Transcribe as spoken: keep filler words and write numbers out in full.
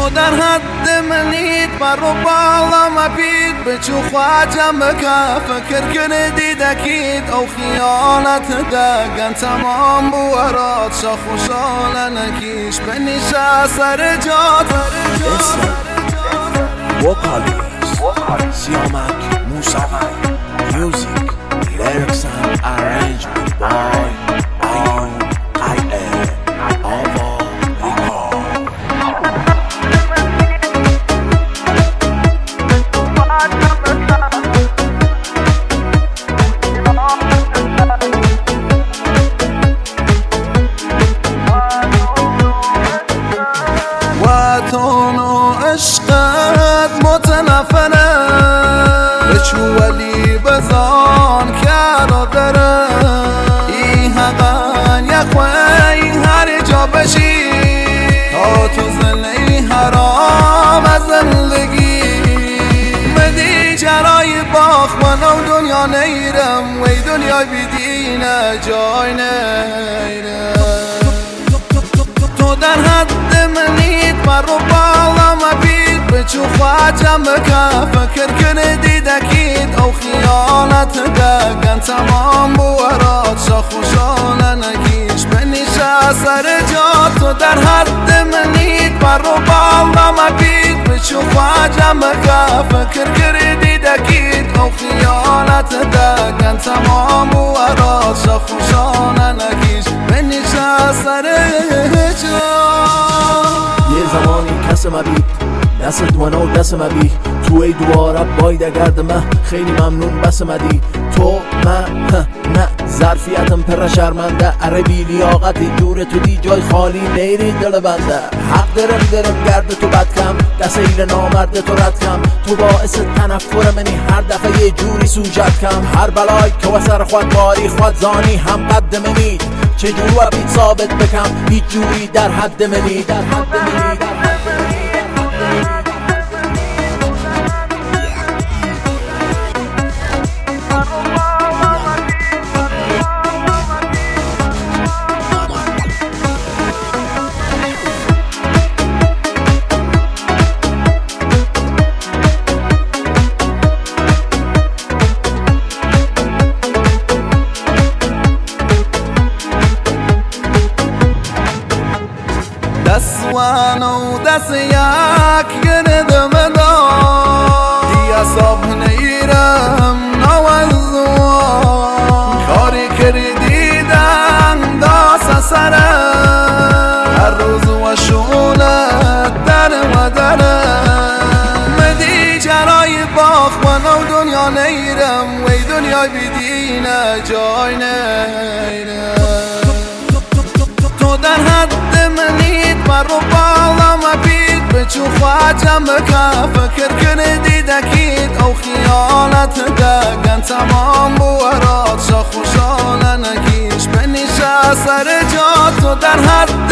تو در حد منید بر رو بالا مپید به چو خواجم بکن فکر کردی دکید او خیانت دگن تمام بورات شا خوشحال نکیش به نیشه سر جات وکالیست سیامک موسوی میوزیک لیریکس and arrangement by Ayun I am Ava عشقت متنفره بچو ولی بزان کرا داره ای حقن یخوی هر جا بشی تا تو زلی حرام از زندگی مدی جرای باخ منو دنیا نیرم وی دنیا بیدینه جای نیرم تو در حد منید بر رو بالا مبید به چو خواجم بکن فکر کردی دکید او خیانت دگن تمام بورات شا خوشحال نکیش به نیشه سر جا تو در حد منید بر رو بالا مبید به چو خواجم بکن فکر کردی دکید او خیانت دگن تمام بورات شا خوشحال نکیش به نیشه سر جا یه زمانی کس مبی دست منو دست مبی تو ای دوارب باید گردمه خیلی ممنون بس مدی تو من نه ظرفیتم پر شرمنده عربی لیاقتی دور تو دی جای خالی نیری دل بنده حق درم درم گرد تو بد کم دست ایل نامرد تو رد کم تو باعث تنفر منی هر دفعه یه جوری سوجت کم هر بلای که و سر خود باری خود زانی هم قد منی چجور و بیت ثابت بکم هیچ جوری در حد منی در حد منی در حد منی دست وانو دست یک گردم داد دی اصاب نیرم نوزوان کاری کردی دن داست سره هر روز و شونت در و دره مدی جرای باخ منو دنیا نیرم وی دنیا بیدینه جای نیرم تو در حد منید بر رو بالا مبید به چو خواجم بکن فکر کردی دکید او خیانت دگن تمام بورات شا خوشحال نکیش به نیشه سر جا تو در حد